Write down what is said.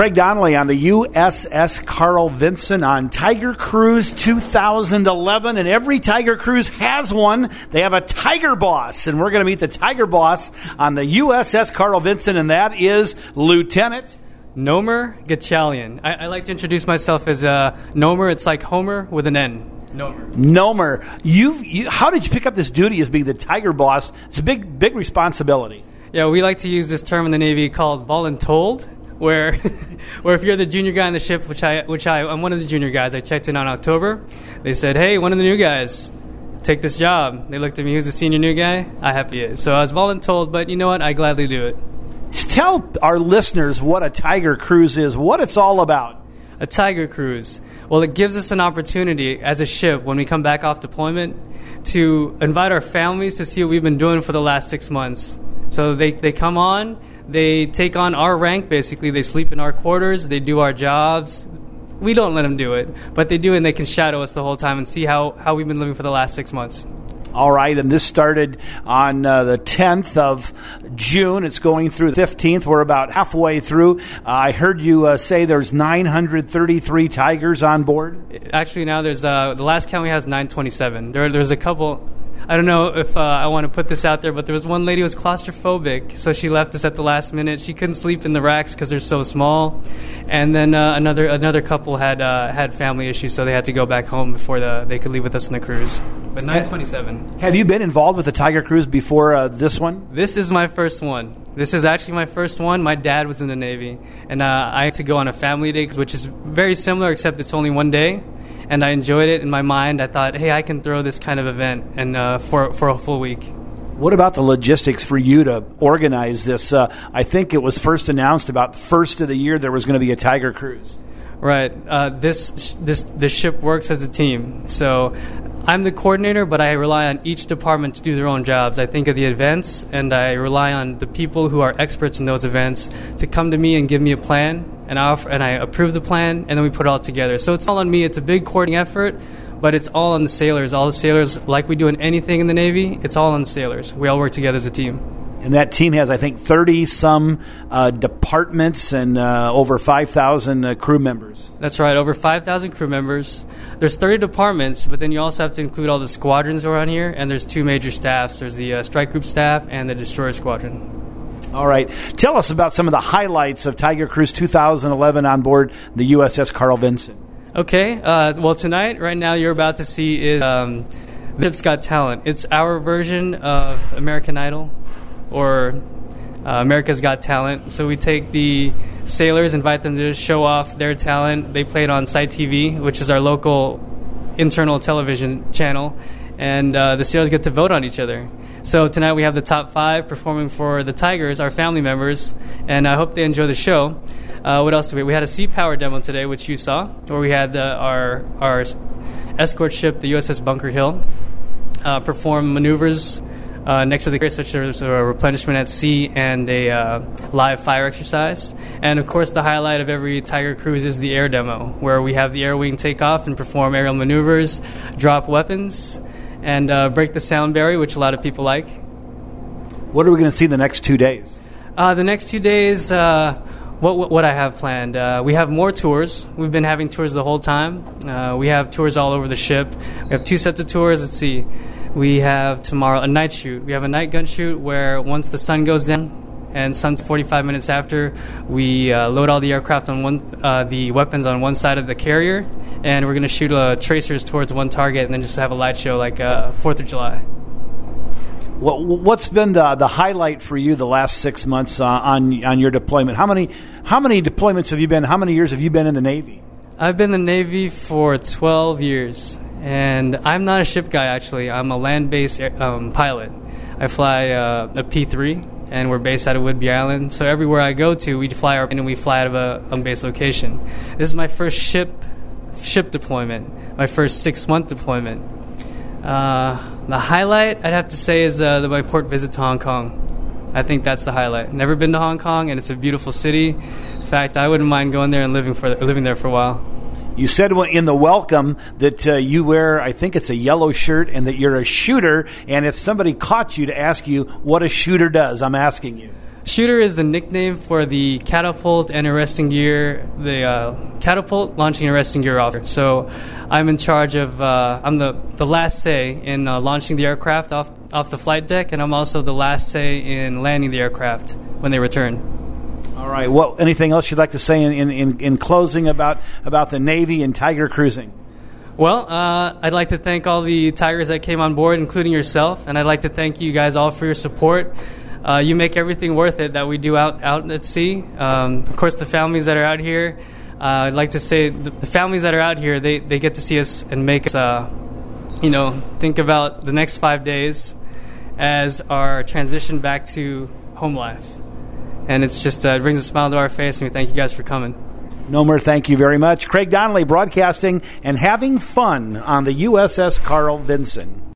Craig Donnelly on the USS Carl Vinson on Tiger Cruise 2011, and every Tiger Cruise has one. They have a Tiger Boss, and we're going to meet the Tiger Boss on the USS Carl Vinson, and that is Lieutenant Nomer Gachalian. I like to introduce myself as Nomer. It's like Homer with an N. Nomer. How did you pick up this duty as being the Tiger Boss? It's a big responsibility. Yeah, we like to use this term in the Navy called voluntold, where if you're the junior guy on the ship, which I'm one of the junior guys. I checked in on October. They said, hey, one of the new guys, take this job. They looked at me, who's the senior new guy? I happy it. So I was voluntold, but you know what? I gladly do it. Tell our listeners what a Tiger Cruise is, what it's all about. A Tiger Cruise. Well, it gives us an opportunity as a ship when we come back off deployment to invite our families to see what we've been doing for the last 6 months. So they come on, they take on our rank, basically. They sleep in our quarters, they do our jobs. We don't let them do it, but they do, and they can shadow us the whole time and see how we've been living for the last 6 months. All right, and this started on the 10th of June. It's going through the 15th. We're about halfway through. I heard you say there's 933 Tigers on board. Actually, now there's the last count we have is 927. There's a couple. I don't know if I want to put this out there, but there was one lady who was claustrophobic, so she left us at the last minute. She couldn't sleep in the racks because they're so small. And then another couple had family issues, so they had to go back home before they could leave with us on the cruise. But 927. Have you been involved with the Tiger Cruise before this one? This is my first one. This is actually my first one. My dad was in the Navy, and I had to go on a family day, which is very similar, except it's only one day. And I enjoyed it in my mind. I thought, hey, I can throw this kind of event and for a full week. What about the logistics for you to organize this? I think it was first announced about first of the year there was going to be a Tiger Cruise. Right. This ship works as a team. So I'm the coordinator, but I rely on each department to do their own jobs. I think of the events, and I rely on the people who are experts in those events to come to me and give me a plan. And I approve the plan, and then we put it all together. So it's all on me. It's a big coordinating effort, but it's all on the sailors. All the sailors, like we do in anything in the Navy, it's all on the sailors. We all work together as a team. And that team has, I think, 30-some departments and over 5,000 crew members. That's right, over 5,000 crew members. There's 30 departments, but then you also have to include all the squadrons around here, and there's two major staffs. There's the strike group staff and the destroyer squadron. All right. Tell us about some of the highlights of Tiger Cruise 2011 on board the USS Carl Vinson. Okay. Well, tonight, right now, you're about to see is The Ship's Got Talent. It's our version of American Idol or America's Got Talent. So we take the sailors, invite them to show off their talent. They play it on Site TV, which is our local internal television channel, and the sailors get to vote on each other. So tonight we have the top 5 performing for the Tigers, our family members, and I hope they enjoy the show. What else did we? We had a sea power demo today, which you saw, where we had our escort ship, the USS Bunker Hill, perform maneuvers next to the carrier, such as a replenishment at sea and a live fire exercise. And of course, the highlight of every Tiger Cruise is the air demo, where we have the air wing take off and perform aerial maneuvers, drop weapons, and break the sound barrier, which a lot of people like. What are we going to see the next 2 days? The next 2 days, what I have planned. We have more tours. We've been having tours the whole time. We have tours all over the ship. We have 2 sets of tours. Let's see. We have tomorrow a night shoot. We have a night gun shoot where once the sun goes down and sun's 45 minutes after, we load all the aircraft on the weapons on one side of the carrier, and we're going to shoot tracers towards one target and then just have a light show like 4th of July. What's been the highlight for you the last 6 months on your deployment? How many deployments have you been? How many years have you been in the Navy? I've been in the Navy for 12 years, and I'm not a ship guy, actually. I'm a land-based pilot. I fly a P-3, and we're based out of Whidbey Island. So everywhere I go to, we fly out of a unbased location. This is my first ship deployment, my first 6-month deployment. The highlight, I'd have to say, is my port visit to Hong Kong. I think that's the highlight. Never been to Hong Kong, and it's a beautiful city. In fact, I wouldn't mind going there and living there for a while. You said in the welcome that you wear, I think it's a yellow shirt, and that you're a shooter. And if somebody caught you to ask you what a shooter does, I'm asking you. Shooter is the nickname for the catapult and arresting gear, the catapult, launching, and arresting gear officer. So I'm in charge of, I'm the last say in launching the aircraft off the flight deck, and I'm also the last say in landing the aircraft when they return. All right. Well, anything else you'd like to say in closing about the Navy and Tiger cruising? Well, I'd like to thank all the Tigers that came on board, including yourself, and I'd like to thank you guys all for your support. You make everything worth it that we do out at sea. Of course, the families that are out here, I'd like to say the families that are out here, they get to see us and make us, think about the next 5 days as our transition back to home life. And it's just, it brings a smile to our face, and we thank you guys for coming. Nomer, thank you very much. Craig Donnelly broadcasting and having fun on the USS Carl Vinson.